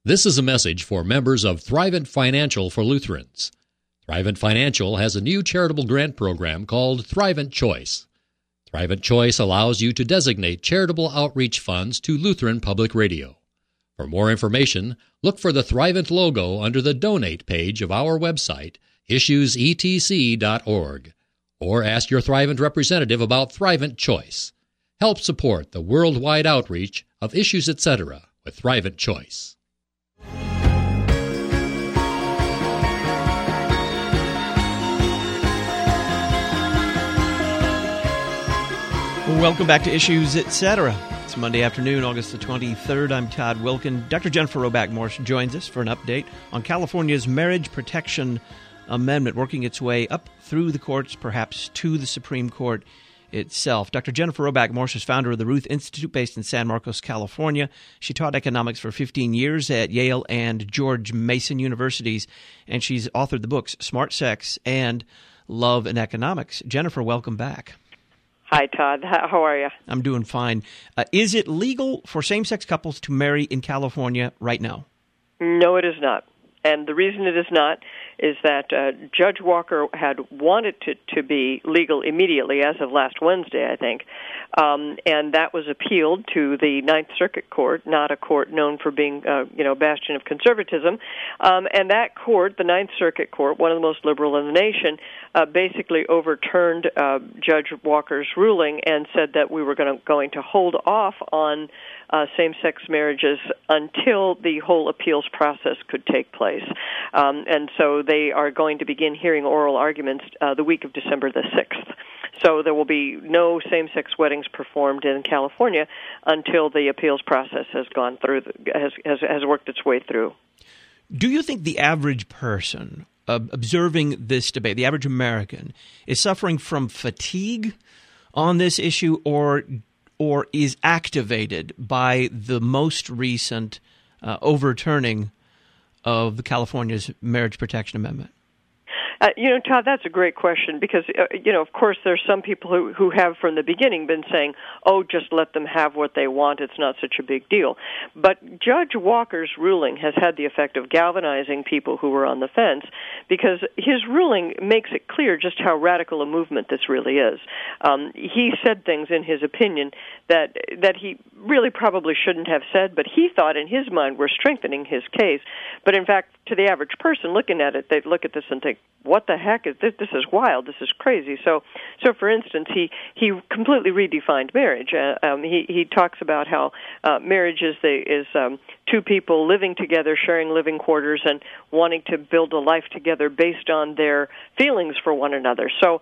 This is a message for members of Thrivent Financial for Lutherans. Thrivent Financial has a new charitable grant program called Thrivent Choice. Thrivent Choice allows you to designate charitable outreach funds to Lutheran Public Radio. For more information, look for the Thrivent logo under the Donate page of our website, issuesetc.org, or ask your Thrivent representative about Thrivent Choice. Help support the worldwide outreach of Issues Etc. with Thrivent Choice. Welcome back to Issues Etc. It's Monday afternoon, August the 23rd. I'm Todd Wilkin. Dr. Jennifer Roback Morse joins us for an update on California's Marriage Protection Amendment, working its way up through the courts, perhaps to the Supreme Court itself. Dr. Jennifer Roback Morse is founder of the Ruth Institute based in San Marcos, California. She taught economics for 15 years at Yale and George Mason universities, and she's authored the books Smart Sex and Love and Economics. Jennifer, welcome back. Hi, Todd. How are you? I'm doing fine. Is it legal for same-sex couples to marry in California right now? No, it is not. And the reason it is not is that Judge Walker had wanted it to be legal immediately as of last Wednesday, I think. And that was appealed to the Ninth Circuit Court, not a court known for being, bastion of conservatism. And that court, the Ninth Circuit Court, one of the most liberal in the nation, basically overturned Judge Walker's ruling and said that we were going to hold off on same-sex marriages until the whole appeals process could take place. And so they are going to begin hearing oral arguments the week of December the 6th. So there will be no same-sex weddings performed in California until the appeals process has gone through, has worked its way through. Do you think the average person observing this debate, the average American, is suffering from fatigue on this issue or is activated by the most recent overturning of the California's Marriage Protection Amendment? Todd, that's a great question because, of course, there's some people who have from the beginning been saying, oh, just let them have what they want. It's not such a big deal. But Judge Walker's ruling has had the effect of galvanizing people who were on the fence because his ruling makes it clear just how radical a movement this really is. He said things in his opinion that he really probably shouldn't have said, but he thought in his mind were strengthening his case. But in fact, to the average person looking at it, they'd look at this and think, what the heck is this? This is wild. This is crazy. So for instance, he completely redefined marriage. He talks about how marriage is two people living together, sharing living quarters, and wanting to build a life together based on their feelings for one another. So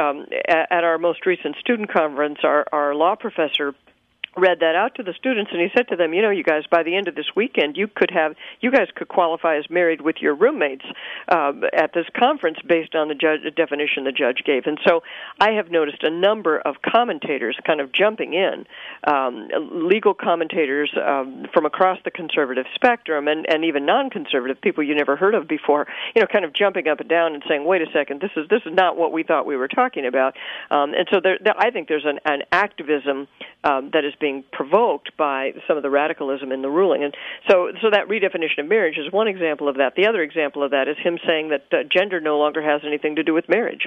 at our most recent student conference, our law professor read that out to the students, and he said to them, you guys, by the end of this weekend, you guys could qualify as married with your roommates at this conference based on the definition the judge gave. And so I have noticed a number of commentators kind of jumping in, legal commentators from across the conservative spectrum and even non-conservative people you never heard of before, kind of jumping up and down and saying, wait a second, this is not what we thought we were talking about. And so I think there's an activism that is being provoked by some of the radicalism in the ruling. And so that redefinition of marriage is one example of that. The other example of that is him saying that gender no longer has anything to do with marriage.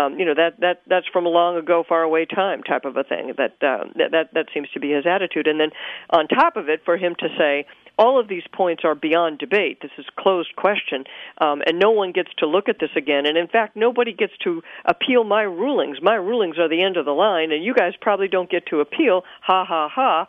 That's from a long ago, far away time type of a thing. That seems to be his attitude. And then on top of it, for him to say, all of these points are beyond debate. This is a closed question, and no one gets to look at this again. And in fact, nobody gets to appeal my rulings. My rulings are the end of the line, and you guys probably don't get to appeal. Ha ha ha.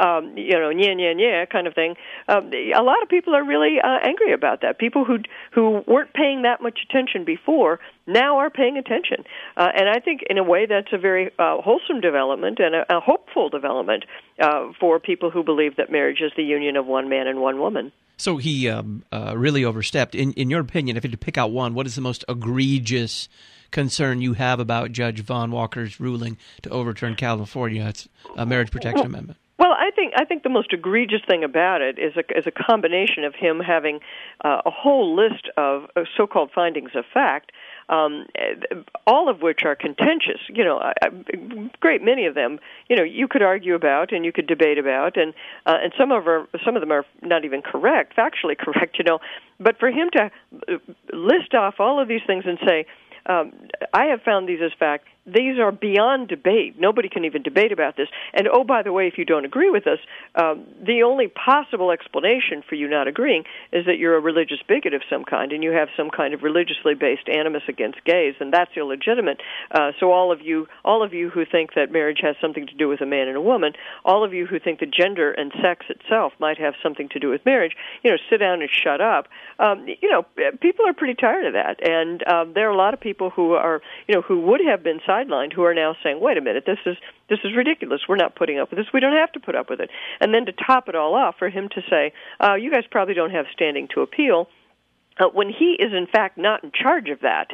Yeah, kind of thing. A lot of people are really angry about that. People who weren't paying that much attention before now are paying attention. And I think in a way that's a very wholesome development and a hopeful development for people who believe that marriage is the union of one man and one woman. So he really overstepped. In your opinion, if you had to pick out one, what is the most egregious concern you have about Judge Vaughn Walker's ruling to overturn California's Marriage Protection Amendment? Well, I think the most egregious thing about it is a combination of him having a whole list of so-called findings of fact all of which are contentious. A great many of them, you could argue about and you could debate about, and some of them are not even correct, factually correct. But for him to list off all of these things and say, I have found these as fact. These are beyond debate. Nobody can even debate about this. And, oh, by the way, if you don't agree with us, the only possible explanation for you not agreeing is that you're a religious bigot of some kind and you have some kind of religiously based animus against gays, and that's illegitimate. So all of you who think that marriage has something to do with a man and a woman, all of you who think that gender and sex itself might have something to do with marriage, sit down and shut up. People are pretty tired of that, and there are a lot of people who are, who would have been sidelined, who are now saying, wait a minute, this is ridiculous. We're not putting up with this. We don't have to put up with it. And then to top it all off, for him to say, you guys probably don't have standing to appeal, when he is in fact not in charge of that.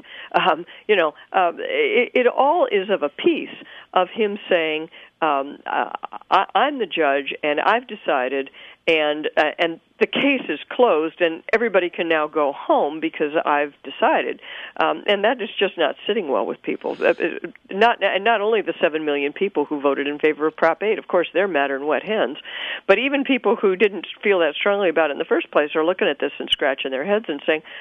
It all is of a piece of him saying, I'm the judge and I've decided, and the case is closed and everybody can now go home because I've decided. And that is just not sitting well with people. Not only the 7 million people who voted in favor of Prop 8, of course, they're madder than wet hens, but even people who didn't feel that strongly about it in the first place are looking at this and scratching their heads and saying,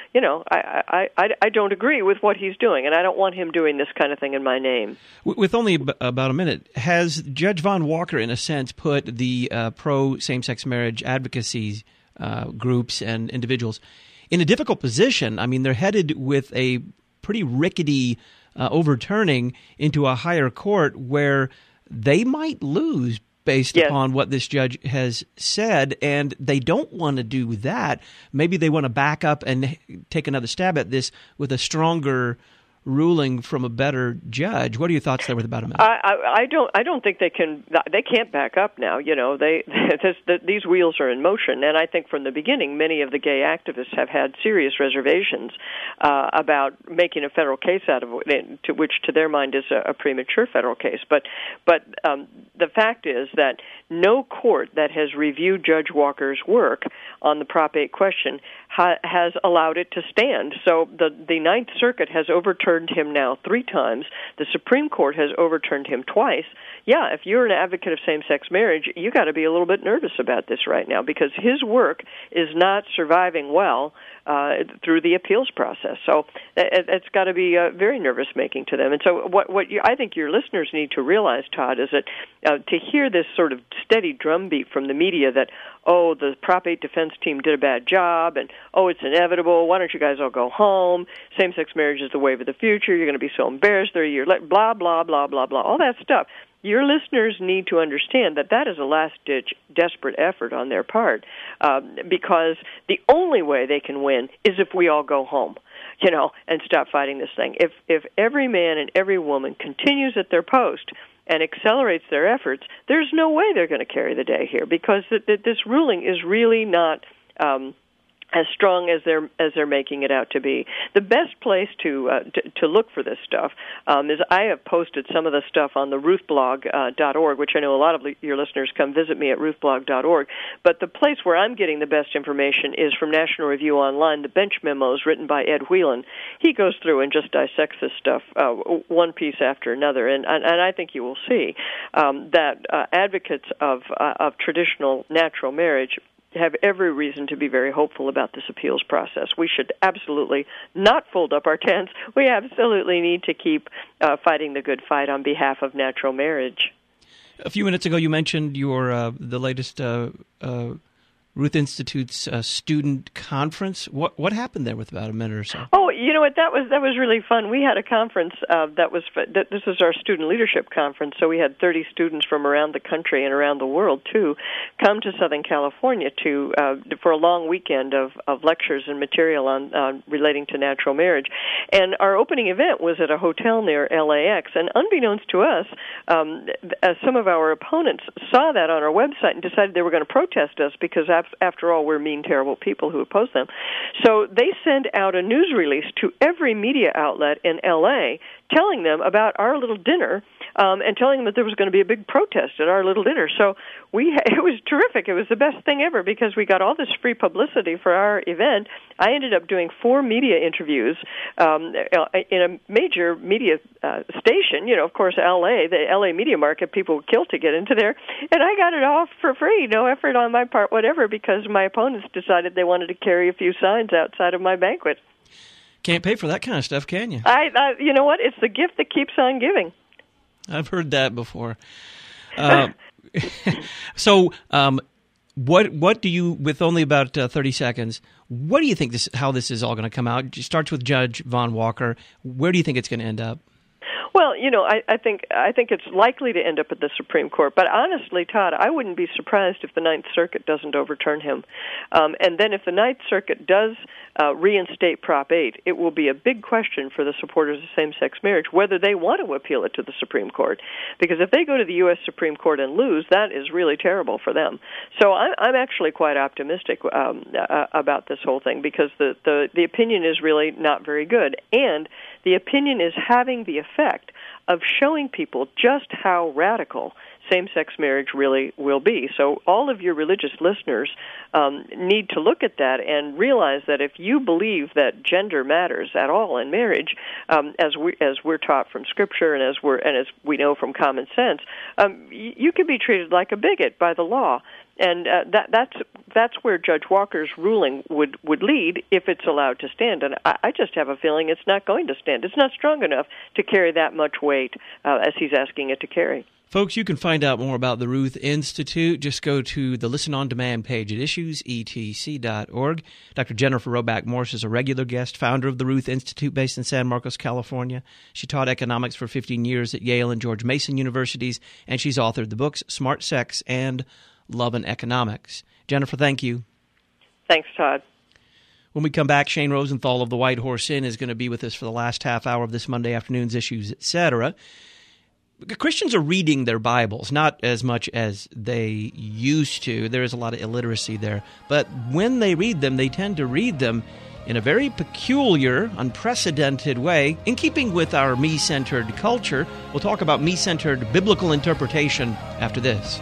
I don't agree with what he's doing, and I don't want him doing this kind of thing in my name. With only about a minute, has Judge Vaughn Walker, in a sense, put the pro-same-sex marriage advocacy groups and individuals in a difficult position? I mean, they're headed with a pretty rickety overturning into a higher court where they might lose based upon what this judge has said, and they don't want to do that. Maybe they want to back up and take another stab at this with a stronger ruling from a better judge. What are your thoughts there with about a minute? I don't think they can. They can't back up now. These wheels are in motion, and I think from the beginning, many of the gay activists have had serious reservations about making a federal case out of it, which to their mind is a premature federal case. But the fact is that no court that has reviewed Judge Walker's work on the Prop 8 question has allowed it to stand. So the Ninth Circuit has overturned him now 3 times. The Supreme Court has overturned him twice. Yeah, if you're an advocate of same-sex marriage, you got to be a little bit nervous about this right now because his work is not surviving well through the appeals process. So it's got to be very nervous-making to them. And so I think your listeners need to realize, Todd, is that to hear this sort of steady drumbeat from the media that, oh, the Prop 8 defense team did a bad job, and, oh, it's inevitable, why don't you guys all go home, same-sex marriage is the wave of the future, you're going to be so embarrassed, they're a year late, blah, blah, blah, blah, blah, all that stuff. Your listeners need to understand that is a last-ditch, desperate effort on their part, because the only way they can win is if we all go home, and stop fighting this thing. If every man and every woman continues at their post and accelerates their efforts, there's no way they're going to carry the day here because this ruling is really not as strong as they're making it out to be. The best place to look for this stuff is I have posted some of the stuff on the ruthblog.org, which I know a lot of your listeners come visit me at ruthblog.org. But the place where I'm getting the best information is from National Review Online, the bench memos written by Ed Whelan. He goes through and just dissects this stuff one piece after another, and I think you will see that advocates of traditional natural marriage have every reason to be very hopeful about this appeals process. We should absolutely not fold up our tents. We absolutely need to keep fighting the good fight on behalf of natural marriage. A few minutes ago, you mentioned your the latest Ruth Institute's student conference. What happened there with about a minute or so? Oh, you know what? That was really fun. We had a conference this is our student leadership conference, so we had 30 students from around the country and around the world too come to Southern California for a long weekend of lectures and material on relating to natural marriage. And our opening event was at a hotel near LAX. And unbeknownst to us, some of our opponents saw that on our website and decided they were going to protest us because after all, we're mean, terrible people who oppose them. So they sent out a news release to every media outlet in L.A. telling them about our little dinner and telling them that there was going to be a big protest at our little dinner. So it was terrific. It was the best thing ever because we got all this free publicity for our event. I ended up doing 4 media interviews in a major media station. You know, of course, the LA media market, people would kill to get into there. And I got it all for free, no effort on my part, whatever, because my opponents decided they wanted to carry a few signs outside of my banquet. Can't pay for that kind of stuff, can you? You know what? It's the gift that keeps on giving. I've heard that before. So, what do you, with only about 30 seconds, what do you think how this is all going to come out? It starts with Judge Vaughn Walker. Where do you think it's going to end up? Well, you know, I think it's likely to end up at the Supreme Court. But honestly, Todd, I wouldn't be surprised if the Ninth Circuit doesn't overturn him. And then if the Ninth Circuit does reinstate Prop 8, it will be a big question for the supporters of same-sex marriage whether they want to appeal it to the Supreme Court. Because if they go to the U.S. Supreme Court and lose, that is really terrible for them. So I'm actually quite optimistic about this whole thing because the opinion is really not very good. And the opinion is having the effect of showing people just how radical same-sex marriage really will be. So all of your religious listeners need to look at that and realize that if you believe that gender matters at all in marriage, as we're taught from Scripture and as we know from common sense, you can be treated like a bigot by the law. And that's where Judge Walker's ruling would lead if it's allowed to stand. And I just have a feeling it's not going to stand. It's not strong enough to carry that much weight as he's asking it to carry. Folks, you can find out more about the Ruth Institute. Just go to the Listen On Demand page at issuesetc.org. Dr. Jennifer Roback Morse is a regular guest, founder of the Ruth Institute based in San Marcos, California. She taught economics for 15 years at Yale and George Mason Universities, and she's authored the books Smart Sex and Love and Economics. Jennifer, thank you. Thanks, Todd. When we come back, Shane Rosenthal of the White Horse Inn is going to be with us for the last half hour of this Monday afternoon's Issues, Etc. Christians are reading their Bibles, not as much as they used to. There is a lot of illiteracy there. But when they read them, they tend to read them in a very peculiar, unprecedented way, in keeping with our me-centered culture. We'll talk about me-centered biblical interpretation after this.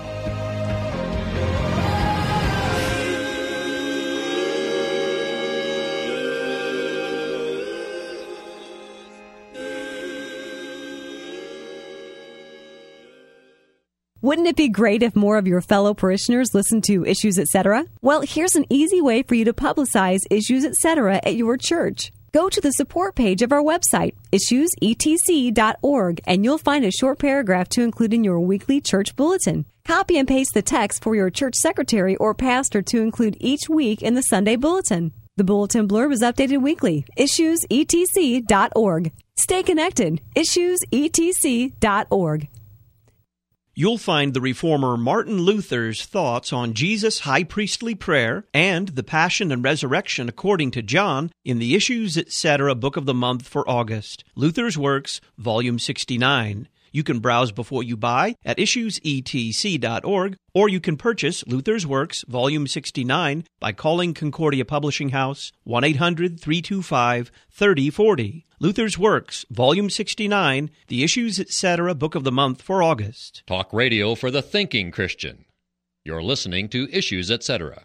Wouldn't it be great if more of your fellow parishioners listened to Issues Etc.? Well, here's an easy way for you to publicize Issues Etc. at your church. Go to the support page of our website, issuesetc.org, and you'll find a short paragraph to include in your weekly church bulletin. Copy and paste the text for your church secretary or pastor to include each week in the Sunday bulletin. The bulletin blurb is updated weekly. issuesetc.org. Stay connected. issuesetc.org. You'll find the reformer Martin Luther's thoughts on Jesus' high priestly prayer and the Passion and Resurrection according to John in the Issues Etc. Book of the Month for August. Luther's Works, Volume 69. You can browse before you buy at issuesetc.org, or you can purchase Luther's Works, Volume 69, by calling Concordia Publishing House, 1-800-325-3040. Luther's Works, Volume 69, the Issues Etc. Book of the Month for August. Talk radio for the thinking Christian. You're listening to Issues Etc.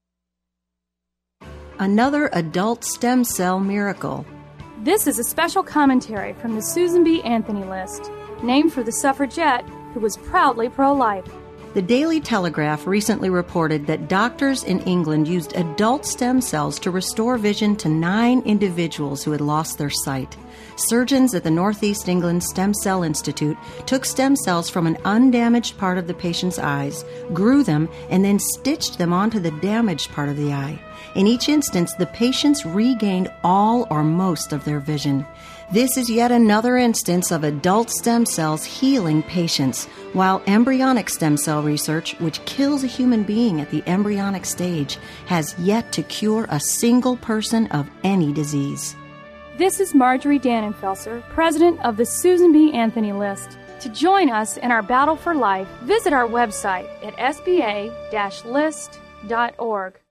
Another adult stem cell miracle. This is a special commentary from the Susan B. Anthony List, named for the suffragette who was proudly pro-life. The Daily Telegraph recently reported that doctors in England used adult stem cells to restore vision to 9 individuals who had lost their sight. Surgeons at the Northeast England Stem Cell Institute took stem cells from an undamaged part of the patient's eyes, grew them, and then stitched them onto the damaged part of the eye. In each instance, the patients regained all or most of their vision. This is yet another instance of adult stem cells healing patients, while embryonic stem cell research, which kills a human being at the embryonic stage, has yet to cure a single person of any disease. This is Marjorie Dannenfelser, president of the Susan B. Anthony List. To join us in our battle for life, visit our website at sba-list.org.